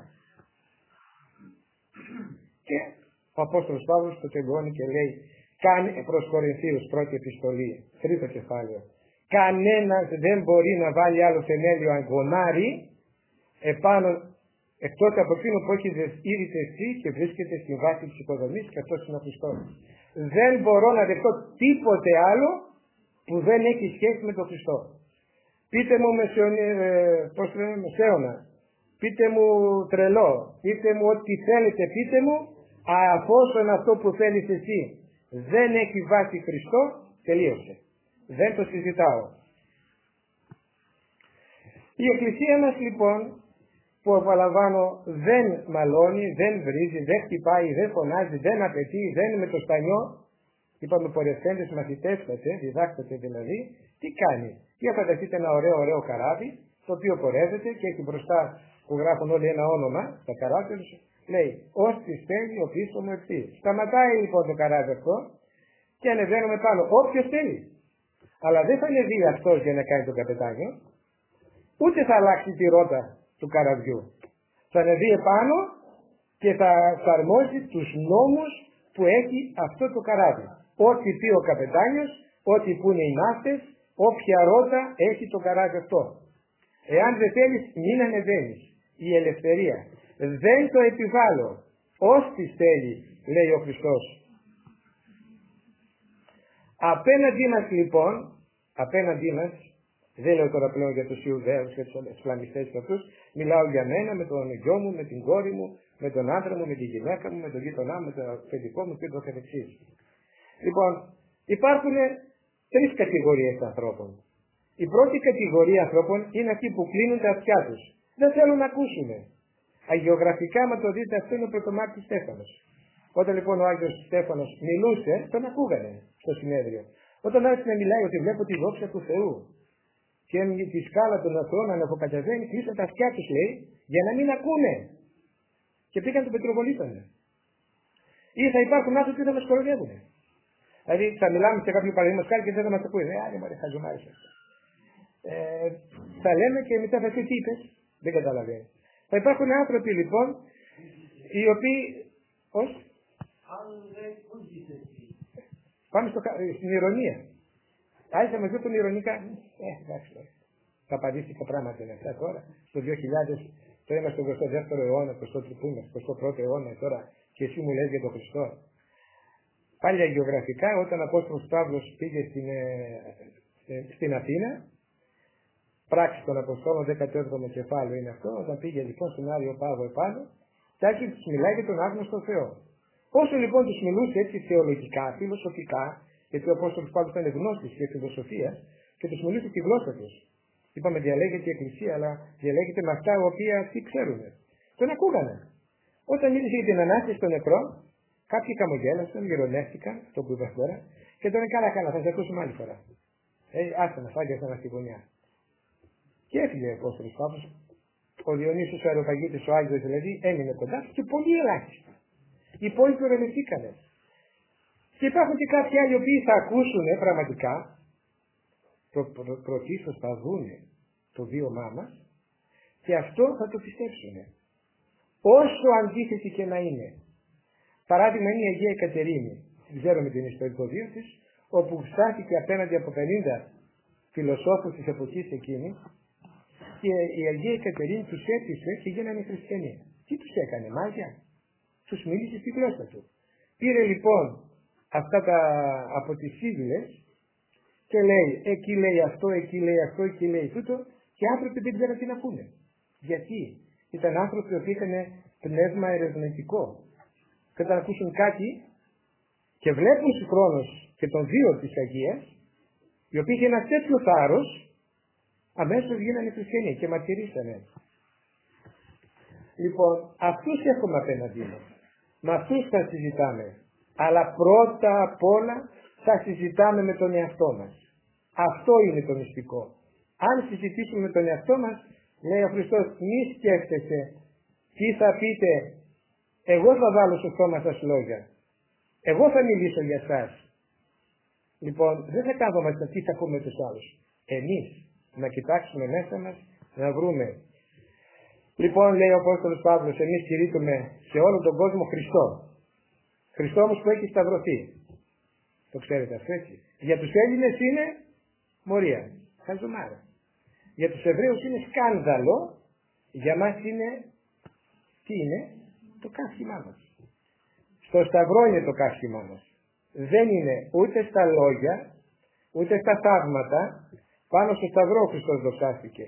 [SPEAKER 1] Και ο Απόστολος Παύλος το τελειώνει και λέει, κάνε προς Κορινθίους, πρώτη επιστολή, τρίτο κεφάλαιο. Κανένας δεν μπορεί να βάλει άλλο θεμέλιο αγκονάρι επάνω, εκτός από εκείνο που έχει ήδη τεθεί και βρίσκεται στην βάση της οικοδομής, και αυτός είναι ο Χριστός. Δεν μπορώ να δεχτώ τίποτε άλλο που δεν έχει σχέση με τον Χριστό. Πείτε μου μεσαιωνι, ε, πώς λέμε, μεσαίωνα, πείτε μου τρελό, πείτε μου ό,τι θέλετε, πείτε μου, αφόσον αυτό που θέλεις εσύ δεν έχει βάση Χριστό, τελείωσε. Δεν το συζητάω. Η Εκκλησία μας λοιπόν, που απολαμβάνω, δεν μαλώνει, δεν βρίζει, δεν χτυπάει, δεν φωνάζει, δεν απαιτεί, δεν είναι με το στανιό. Είπαμε πορευθέντες μαθητεύσατε, διδάκτατε δηλαδή, τι κάνει. Για φανταστείτε ένα ωραίο ωραίο καράβι, το οποίο πορεύεται και έχει μπροστά που γράφουν όλοι ένα όνομα, τα καράβια τους, λέει, όσοι θέλει ο πίσω μου ευθύ. Σταματάει λοιπόν το καράβι αυτό και ανεβαίνουμε πάνω. Όποιος θέλει. Αλλά δεν θα ανεβεί αυτός για να κάνει τον καπετάνιο, ούτε θα αλλάξει τη ρότα του καραβιού. Θα ανεβεί επάνω και θα εφαρμόζει τους νόμους που έχει αυτό το καράβι. Ό,τι πει ο καπετάνιος, ό,τι που είναι οι ναύτες, όποια ρότα έχει το καράβι αυτό. Εάν δεν θέλεις, μην ανεβαίνεις. Η ελευθερία. Δεν το επιβάλλω. Όσοι θέλει, λέει ο Χριστός. Απέναντί μας λοιπόν, απέναντί μας, δεν λέω τώρα πλέον για τους Ιουδαίους και τους Ισλαμιστές και αυτούς, μιλάω για μένα, με τον γιο μου, με την κόρη μου, με τον άντρα μου, με τη γυναίκα μου, με τον γείτονά μου, με το παιδικό μου και το καθεξής. Λοιπόν, υπάρχουν τρεις κατηγορίες ανθρώπων. Η πρώτη κατηγορία ανθρώπων είναι αυτοί που κλείνουν τα αυτιά τους. Δεν θέλουν να ακούσουν. Αγιογραφικά, μα το δείτε, αυτό είναι ο πρωτομάρτης Στέφανος. Όταν λοιπόν ο Άγιος Στέφανος μιλούσε, τον ακούγανε στο συνέδριο. Όταν άρχισε να μιλάει ότι βλέπω τη δόξα του Θεού και τη σκάλα των αθώων αναποκατεβαίνει, κλείσαν τα αυτιά τους, λέει, για να μην ακούνε. Και πήγαν τον πετροβολήσανε. Ή θα υπάρχουν άνθρωποι που θα μας κοροϊδεύουν. Δηλαδή θα μιλάμε σε κάποιο παραδείγμα χάρη και δεν θα μας ακούει. Ε, άντε μωρέ, χαζομάρες αυτό. Ε, θα λέμε και μετά θα πει τι είπες. Δεν καταλαβαίνει. Θα υπάρχουν άνθρωποι λοιπόν οι οποίοι. Πώς? Πάμε στο, στην ηρωνία. Άρχισε να μας δουν ηρωνικά. Ε, εντάξει. Θα απαντήσει τα πράγματα είναι αυτά τώρα. Στο δύο χιλιάδες, τώρα είμαστε στο εικοστό δεύτερο αιώνα, εικοστό πρώτο αιώνα τώρα και εσύ μου λες για τον Χριστό. Πάλι αγιογραφικά, όταν ο Απόστολος Παύλος πήγε στην, ε, στην Αθήνα, Πράξεις των Αποστόλων, δέκατο έβδομο κεφάλαιο είναι αυτό, όταν πήγε λοιπόν στον Άγιο Πάγο επάνω, και άρχισε τους μιλάει για τον άγνωστο Θεό. Όσο λοιπόν τους μιλούσε έτσι θεολογικά, φιλοσοφικά, γιατί ο Απόστολος Παύλος ήταν γνώστης και φιλοσοφίας, και τους μιλούσε τη γλώσσα τους. Είπαμε διαλέγεται η Εκκλησία, αλλά διαλέγεται με αυτά τα οποία αυτοί ξέρουν. Τον ακούγανε. Όταν μίλησε για την Ανάσταση των νεκρών, κάποιοι χαμογέλασαν, γυρονεύτηκαν, αυτό που είπα τώρα, και τώρα καλά, καλά, θα σε ακούσουμε άλλη φορά. Ε, άσε μας, άγγιασαν στη γωνιά. Και έφυγε ο Απόστολος Παύλος. Ο Διονύσιος ο Αεροπαγίτης, ο Άγιος δηλαδή, έμεινε κοντά και πολύ ελάχιστα. Οι υπόλοιποι ορελευθήκανε. Και υπάρχουν και κάποιοι άλλοι οι οποίοι θα ακούσουν πραγματικά, προ, προ, πρωτίστως θα δούνε το βίωμά μας και αυτό θα το πιστέψουν. Όσο αντίθετη και να είναι. Παράδειγμα είναι η Αγία Εκατερίνη. Ξέρουμε την ιστορικό βίο της, όπου στάθηκε απέναντι από πενήντα φιλοσόφους της εποχής εκείνης και η Αγία Εκατερίνη τους έπεισε και γίνανε χριστιανοί. Τι τους έκανε, μάγια? Τους μίλησε στη γλώσσα του. Πήρε λοιπόν αυτά τα από τις σύλλες και λέει, εκεί λέει αυτό, εκεί λέει αυτό, εκεί λέει τούτο, και οι άνθρωποι δεν ξέραν τι να πούνε. Γιατί? Ήταν άνθρωποι που είχαν πνεύμα ερευνητικό. Και όταν ακούσουν κάτι και βλέπουν συγχρόνως και τον βίο της Αγίας, οι οποίοι είχε ένα τέτοιο θάρρος, αμέσως γίνανε χριστιανοί και μαρτυρήσανε. Λοιπόν, αυτούς έχουμε απέναντί μας. Με αυτούς θα συζητάμε. Αλλά πρώτα απ' όλα θα συζητάμε με τον εαυτό μας. Αυτό είναι το μυστικό. Αν συζητήσουμε με τον εαυτό μας, λέει ο Χριστός, μη σκέφτεσαι τι θα πείτε, εγώ θα βάλω στο στόμα σας λόγια. Εγώ θα μιλήσω για εσάς. Λοιπόν, δεν θα κάνουμε τι θα πούμε τους άλλους. Εμείς να κοιτάξουμε μέσα μας, να βρούμε. Λοιπόν, λέει ο Απόστολος Παύλος, εμείς κηρύττουμε σε όλο τον κόσμο Χριστό. Χριστό όμως που έχει σταυρωθεί. Το ξέρετε αυτό, έτσι. Για τους Έλληνες είναι μορία, χαζομάρα. Για τους Εβραίους είναι σκάνδαλο, για μας είναι, τι είναι, το καύχημά μας. Στο σταυρό είναι το καύχημά μας. Δεν είναι ούτε στα λόγια, ούτε στα θαύματα, πάνω στο σταυρό ο Χριστός δοξάστηκε.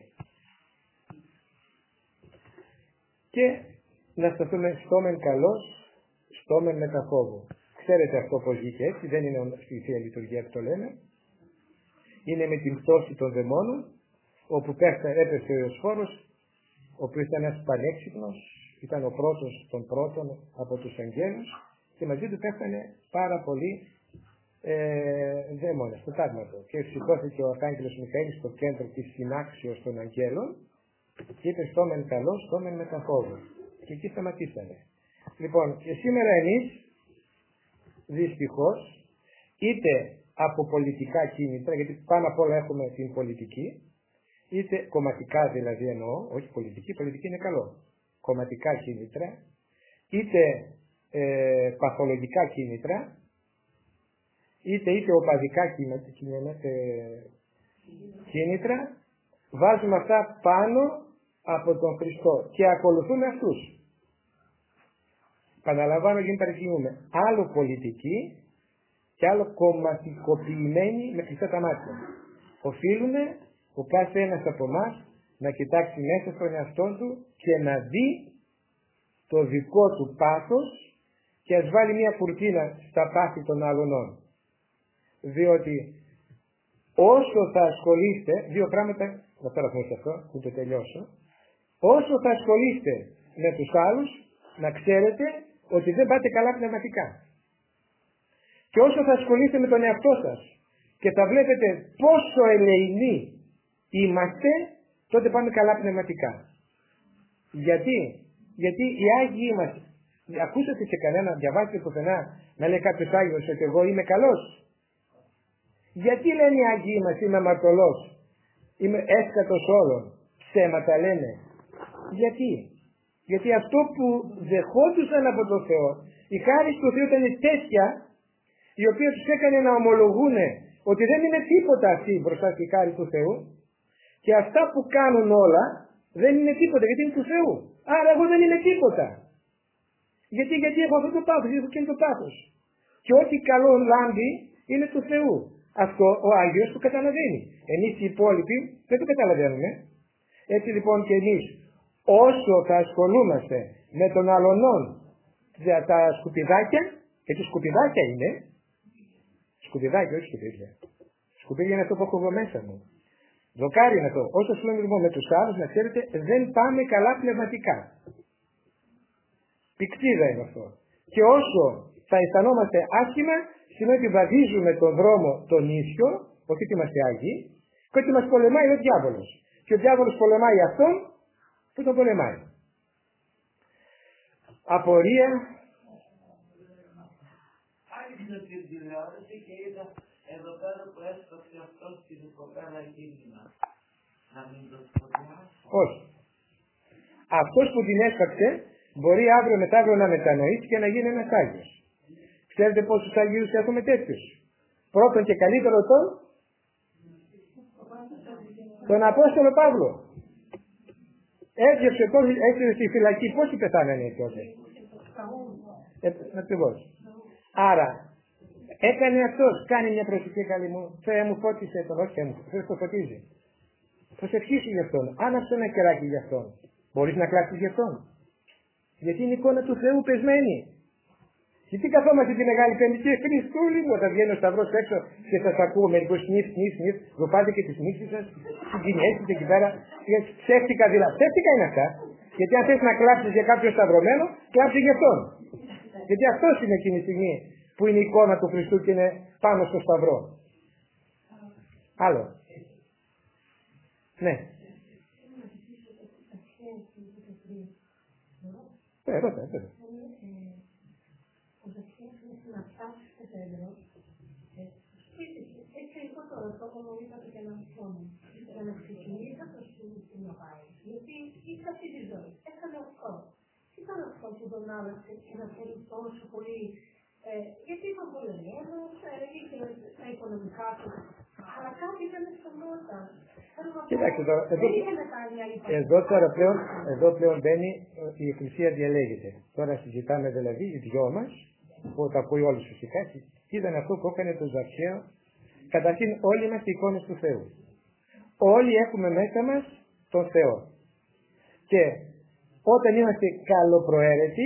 [SPEAKER 1] Και να σταθούμε στόμεν καλός, στόμεν μεταφόβου. Ξέρετε αυτό πως βγήκε έτσι, δεν είναι στη Θεία Λειτουργία που το λέμε. Είναι με την πτώση των δαιμόνων, όπου έπεσε ο Ιωσφόρος, ο οποίος ήταν ένας πανέξυπνος, ήταν ο πρώτος των πρώτων από τους αγγέλους και μαζί του πέφτανε πάρα πολλοί ε, δαίμονες, το τάγματο. Και σηκώθηκε ο Αρχάγγελος Μιχαήλ στο κέντρο της συνάξεως των αγγέλων και είπε στόμεν καλός, στόμεν μεταφόβου. Και εκεί σταματήσανε. Λοιπόν, και σήμερα εμείς, δυστυχώς, είτε από πολιτικά κίνητρα, γιατί πάνω απ' όλα έχουμε την πολιτική, είτε κομματικά δηλαδή εννοώ, όχι πολιτική, πολιτική είναι καλό, κομματικά κίνητρα, είτε ε, παθολογικά κίνητρα, είτε είτε οπαδικά κίνητρα, βάζουμε αυτά πάνω από τον Χριστό και ακολουθούμε αυτούς. Παναλαμβάνω και μην παρεξηγούμε. Άλλο πολιτική και άλλο κομματικοποιημένη με κλειστά τα μάτια. Οφείλουμε ο κάθε ένας από εμάς να κοιτάξει μέσα στον εαυτό του και να δει το δικό του πάθος και ας βάλει μια κουρτίνα στα πάθη των άλλων. Διότι όσο θα ασχολείστε, δύο πράγματα, να τώρα πούμε σε αυτό, που το τελειώσω, όσο θα ασχολείστε με τους άλλους, να ξέρετε ότι δεν πάτε καλά πνευματικά. Και όσο θα ασχολείστε με τον εαυτό σας και θα βλέπετε πόσο ελεηνοί είμαστε, τότε πάμε καλά πνευματικά. Γιατί, γιατί οι Άγιοι μας, ακούσατε σε κανένα, διαβάσετε πουθενά να λέει κάποιος Άγιος ότι εγώ είμαι καλός. Γιατί λένε οι Άγιοι μας είμαι αμαρτωλός, είμαι έσκατος όλων, ψέματα λένε. Γιατί, γιατί αυτό που δεχόντουσαν από τον Θεό, η χάρις του Θεού ήταν τέτοια, η οποία τους έκανε να ομολογούν ότι δεν είναι τίποτα αυτοί μπροστά στη χάρη του Θεού και αυτά που κάνουν όλα δεν είναι τίποτα γιατί είναι του Θεού. Άρα εγώ δεν είμαι τίποτα. Γιατί, γιατί έχω αυτό το πάθος, έχω και το πάθος. Και ό,τι καλό λάμπει είναι του Θεού. Αυτό ο Άγιος το καταλαβαίνει. Εμείς οι υπόλοιποι δεν το καταλαβαίνουμε. Έτσι λοιπόν και εμείς όσο θα ασχολούμαστε με τον αλωνών για τα σκουπιδάκια, γιατί σκουπιδάκια είναι, σκουπιδάκια όχι σκουπίδια. Σκουπίδια είναι αυτό που έχω εγώ μέσα μου. Δοκάρι είναι αυτό. Όσο ασχολούμαι λοιπόν με τους άλλους, να ξέρετε, δεν πάμε καλά πνευματικά. Πικτίδα είναι αυτό. Και όσο θα αισθανόμαστε άσχημα, σημαίνει ότι βαδίζουμε τον δρόμο τον ίσιο, όχι ότι είμαστε Άγιοι, και ότι μας πολεμάει ο διάβολος. Και ο διάβολος πολεμάει αυτόν που τον πολεμάει. Απορία.
[SPEAKER 2] Άρχισα την τηλεόραση και είδα εδώ πέρα που έσπασε αυτό στην κοπέλα κίνημα. Να μην το σχολιάσω.
[SPEAKER 1] Όχι. Αυτός που την έσπαξε μπορεί αύριο μεταύριο να μετανοήσει και να γίνει ένας Άγιος. Ξέρετε πόσους Αγίους έχουμε τέτοιους? Πρώτον και καλύτερο τον τον Απόστολο Παύλο. Έδιωξε έτσι στη φυλακή. Πόσοι πεθάνανε τότε? Ε, ακριβώς. Άρα έκανε αυτός, κάνει μια προσευχή καλή μου. Θεέ μου φώτισε τον, όχι Θεέ μου, Θεός το φωτίζει. Προσευχήσου γι' αυτόν, άναψε ένα κεράκι γι' αυτόν. Μπορείς να κλάψεις γι' αυτόν? Γιατί είναι η εικόνα του Θεού πεσμένη. Γιατί καθόμαστε τη Μεγάλη Πέμπτη, Χριστούλη μου, όταν βγαίνει ο Σταυρός έξω και σας ακούω μερικούς σνιφ, σνιφ, σνιφ, ροπάτε και τις νύχτες σας, συγκινιέστε εκεί πέρα. Ψεύτικα δηλαδή. Ψεύτικα είναι αυτά. Γιατί αν θες να κλάψεις για κάποιο σταυρωμένο, κλάψε για αυτόν. Γιατί αυτός είναι εκείνη τη στιγμή που είναι η εικόνα του Χριστού και είναι πάνω στο Σταυρό. Άλλο. Ναι. Ε, ρώτα, ρώτα.
[SPEAKER 3] Να φτάσει στο τέλος, έτσι εγώ τώρα το έχω είπατε και να μου για να ξεκινήσει από το σπίτι να πάει. Γιατί είχε αυτή τη ζωή, έκανε αυτό. Ήταν αυτό που τον άλλαξε και να θέλει τόσο πολύ, γιατί ήταν πολεμμένος, είχε τα οικονομικά του, αλλά κάτι ήταν σταμόταν.
[SPEAKER 1] Κοιτάξτε τώρα, εδώ, εδώ τώρα πλέον, εδώ πλέον μπαίνει η Εκκλησία διαλέγεται. Τώρα συζητάμε δηλαδή οι δυο μας, που τα ακούει όλους φυσικά, είδαν αυτό που έκανε το Ζακχαίο. Καταρχήν όλοι είμαστε εικόνες του Θεού. Όλοι έχουμε μέσα μας τον Θεό. Και όταν είμαστε καλοπροαίρετοι,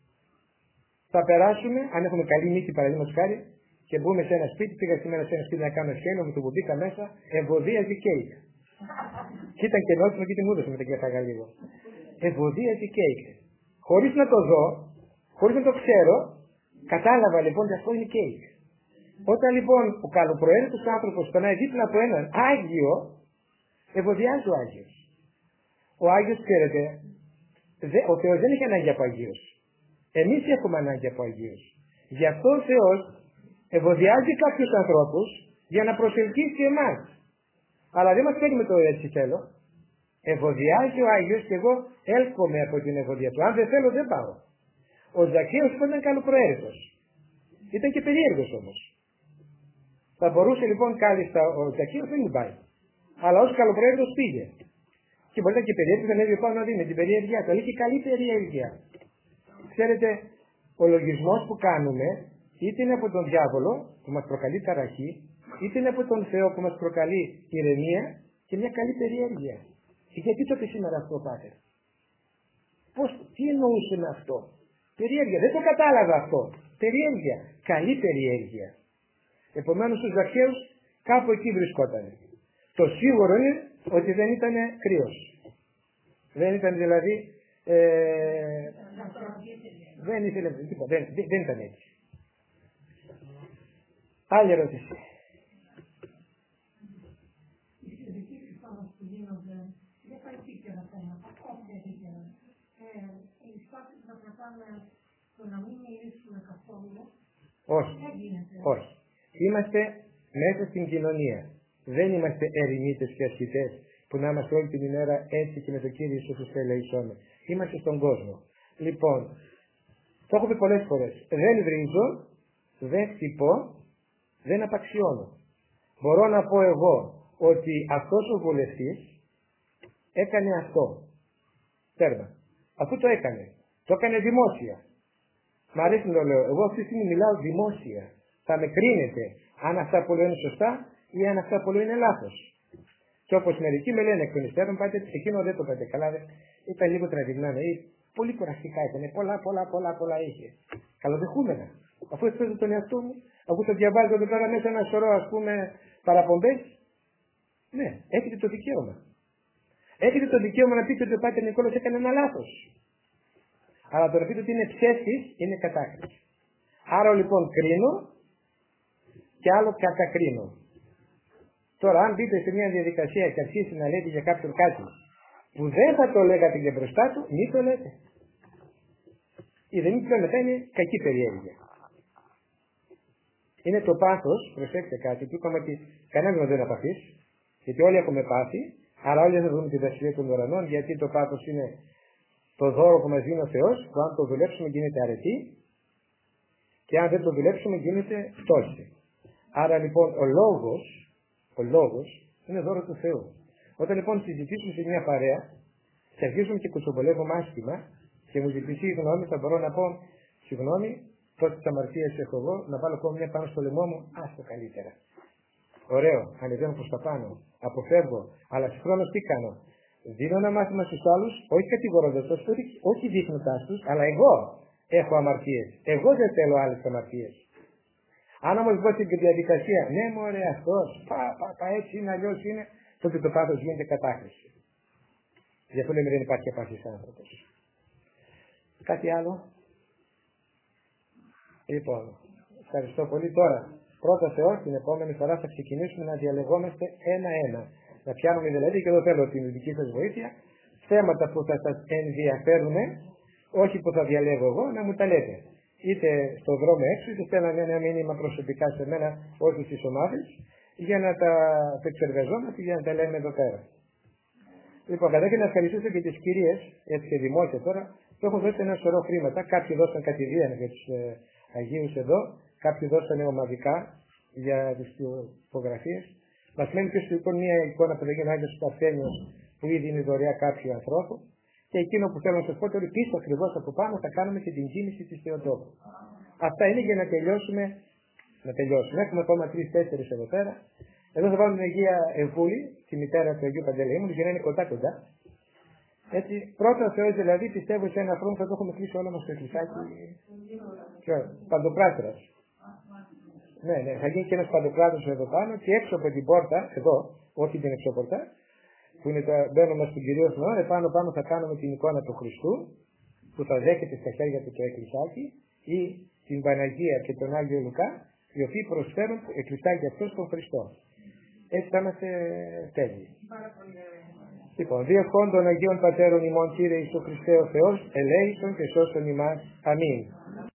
[SPEAKER 1] θα περάσουμε, αν έχουμε καλή μύτη παραδείγματος χάρη, και μπούμε σε ένα σπίτι, πήγα σήμερα σε ένα σπίτι να κάνω σχέδιο, με το που μπήκα μέσα, ευωδίαζε κέικ. Και ήταν και νόημα και την μου έδωσε με τα κεφάγα λίγο. Ευωδίαζε κέικ. Χωρίς να το δω, χωρίς να το ξέρω, κατάλαβα λοιπόν ότι αυτό είναι κέικ. Όταν λοιπόν ο καλοπροαίρετος άνθρωπος περνάει δίπλα από έναν Άγιο, ευωδιάζει ο Άγιος. Ο Άγιος, ξέρετε, δε, ο Θεός δεν έχει ανάγκη από Αγίους. Εμείς έχουμε ανάγκη από Αγίους. Γι' αυτό ο Θεός ευωδιάζει κάποιους ανθρώπους για να προσελκύσει εμάς. Αλλά δεν μας παίρνει με το έτσι θέλω. Ευωδιάζει ο Άγιος και εγώ έλκομαι από την ευωδία του. Αν δεν θέλω δεν πάω. Ο Ζακχαίος ήταν καλοπροαίρετος. Ήταν και περίεργος όμως. Θα μπορούσε λοιπόν κάλλιστα ο Ζακχαίος δεν μην πάει. Αλλά ως καλοπροαίρετος πήγε. Και μπορεί να ήταν και περίεργος, δεν έβγαινε πάνω να δει με την περιέργειά του. Αλλά είχε καλή περιέργεια. Ξέρετε, ο λογισμός που κάνουμε είτε είναι από τον διάβολο που μας προκαλεί ταραχή, είτε είναι από τον Θεό που μας προκαλεί ηρεμία και μια καλή περιέργεια. Και γιατί το είπε σήμερα αυτό, Πάτερ? Πώς, τι εννοούσε με αυτό? Περιέργεια. Δεν το κατάλαβα αυτό. Περιέργεια. Καλή περιέργεια. Επομένως ο Ζακχαίος κάπου εκεί βρισκόταν. Το σίγουρο είναι ότι δεν ήταν κρύος. Δεν ήταν δηλαδή ε, δεν ήθελε τίποτα. Δεν, δεν ήταν έτσι. Άλλη ερώτηση. Όχι. Όχι. Είμαστε μέσα στην κοινωνία. Δεν είμαστε ερημίτες και ασκητές που να είμαστε όλη την ημέρα έτσι και με τον Κύριο Ιησού Χριστέ ελεησόμε. Είμαστε στον κόσμο. Λοιπόν, το έχω πει πολλές φορές. Δεν βρίζω, δεν χτυπώ, δεν απαξιώνω. Μπορώ να πω εγώ ότι αυτός ο βουλευτής έκανε αυτό. Τέρμα. Αυτό το έκανε. Το έκανε δημόσια. Μ' αρέσει να το λέω. Εγώ αυτή τη στιγμή μιλάω δημόσια. Θα με κρίνετε. Αν αυτά που λέω είναι σωστά ή αν αυτά που λέω είναι λάθος. Και όπως μερικοί με λένε εκ των υστέρων, πάτε, εκείνο δεν το πάτε καλά, δεν. Ήταν λίγο τραβηγμένο ή πολύ κουραστικά ήταν, πολλά, πολλά, πολλά, πολλά είχε. Καλοδεχούμενα. Αφού εκφράζω τον εαυτό μου, αφού το διαβάζω εδώ πέρα μέσα ένα σωρό, ας πούμε, παραπομπές, ναι, έχετε το δικαίωμα. Έχετε το δικαίωμα να πείτε ότι ο Πάτερ Νικόλαος έκανε ένα λάθος. Αλλά το να πείτε ότι είναι ψεύτης είναι κατάκριση. Άρα λοιπόν κρίνω και άλλο κατακρίνω. Τώρα, αν μπείτε σε μια διαδικασία και αρχίσει να λέτε για κάποιον κάτι που δεν θα το λέγατε και μπροστά του, μη το λέτε. Η δεν μη μετά είναι κακή περιέργεια. Είναι το πάθος, προσέξτε κάτι, που είπαμε ότι κανένας δεν είναι απαθής, γιατί όλοι έχουμε πάθει, αλλά όλοι δεν θα δούμε τη βασιλεία των ουρανών, γιατί το πάθος είναι το δώρο που μας δίνει ο Θεός, που αν το δουλέψουμε γίνεται αρετή, και αν δεν το δουλέψουμε γίνεται πτώση. Άρα λοιπόν ο λόγος, ο λόγος είναι δώρο του Θεού. Όταν λοιπόν συζητήσουμε σε μια παρέα και αρχίσουμε και κουτσομπολεύουμε άσχημα και μου ζητήσει η γνώμη, θα μπορώ να πω συγγνώμη, τότε τη αμαρτία έχω εγώ, να βάλω ακόμα μια πάνω στο λαιμό μου, άστο καλύτερα. Ωραίο, ανεβαίνω προς τα πάνω, αποφεύγω, αλλά συγχρόνως τι κάνω. Δίνω ένα μάθημα στους άλλους, όχι κατηγορώντας τους, όχι δείχνοντάς τους, αλλά εγώ έχω αμαρτίες. Εγώ δεν θέλω άλλες αμαρτίες. Αν όμως βγω στην διαδικασία, ναι μωρέ αυτός, πα, πα, πα, έτσι είναι, αλλιώς είναι, τότε το πάθος γίνεται κατάχρηση. Γι' αυτό λέμε δεν υπάρχει απαθής άνθρωπος. Κάτι άλλο. Λοιπόν, ευχαριστώ πολύ. Τώρα, πρώτα Θεός, την επόμενη φορά θα ξεκινήσουμε να διαλεγόμαστε ένα-ένα. Να πιάνουμε δηλαδή, και εδώ θέλω την δική σας βοήθεια, θέματα που θα σας ενδιαφέρουν, όχι που θα διαλέγω εγώ, να μου τα λέτε. Είτε στον δρόμο έξω, είτε στέλνανε ένα μήνυμα προσωπικά σε μένα, όχι στις ομάδες, για να τα επεξεργαζόμαστε, για να τα λέμε εδώ πέρα. Λοιπόν, καταρχήν να ευχαριστήσω και τις κυρίες, έτσι και δημόσια τώρα, που έχουν δώσει ένα σωρό χρήματα. Κάποιοι δώσαν κατηδίαν για τους ε, Αγίους εδώ, κάποιοι δώσαν ομαδικά για τις υπογραφίες. Μας μένει και στο λοιπόν μια εικόνα που λέγεται Άγιος Παρθένιος, που ήδη είναι δωρεά κάποιου ανθρώπου. Και εκείνο που θέλω να σας πω ότι πίσω ακριβώς από πάνω θα κάνουμε και την κίνηση της Θεοτόκου. Αυτά είναι για να τελειώσουμε. Να τελειώσουμε. Έχουμε ακόμα τρεις-τέσσερις εδώ πέρα. Εδώ θα βάλουμε την Αγία Ευβούλη, τη μητέρα του Αγίου Παντελεήμονου, για να είναι κοντά-κοντά. Έτσι, πρώτα ο Θεός δηλαδή πιστεύω σε ένα χρόνο θα το έχουμε κλείσει όλο μας το εκκλησάκι. Παντοπράστρας. Ναι, ναι, θα γίνει και ένας παντοπράστρας εδώ πάνω και έξω από την πόρτα, εδώ, όχι την εξώπορτα, που είναι το μπαίνουμε στον Κυρίο Θεό, επάνω πάνω θα κάνουμε την εικόνα του Χριστού, που θα δέχεται στα χέρια του το εκκλησάκι, ή την Παναγία και τον Άγιο Λουκά, οι οποίοι προσφέρουν το εκκλησάκι αυτό στον Χριστό. Έτσι θα είμαστε τέλειοι. Λοιπόν, διευχών των Αγίων Πατέρων ημών Κύριε Ιησού Χριστέ ο Θεός, ελέησον και σώσον ημάς. Αμήν.